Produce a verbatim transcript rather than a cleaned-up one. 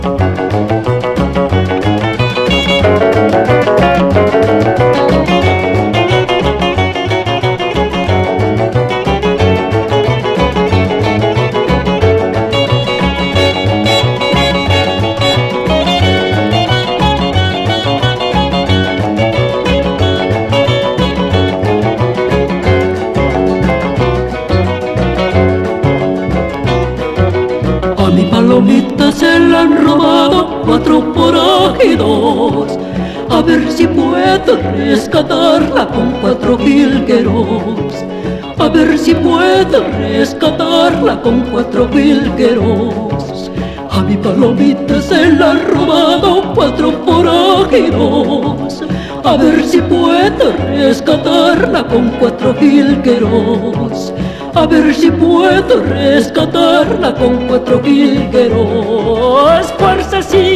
Mi palomita se la han robado cuatro forajidos. A ver si puedo rescatarla con cuatro jilgueros. A ver si puedo rescatarla con cuatro jilgueros. A mi palomita se la han robado cuatro forajidos. A ver si puedo rescatarla con cuatro jilgueros. A ver si puedo rescatarla con cuatro jilgueros. Fuerza sí.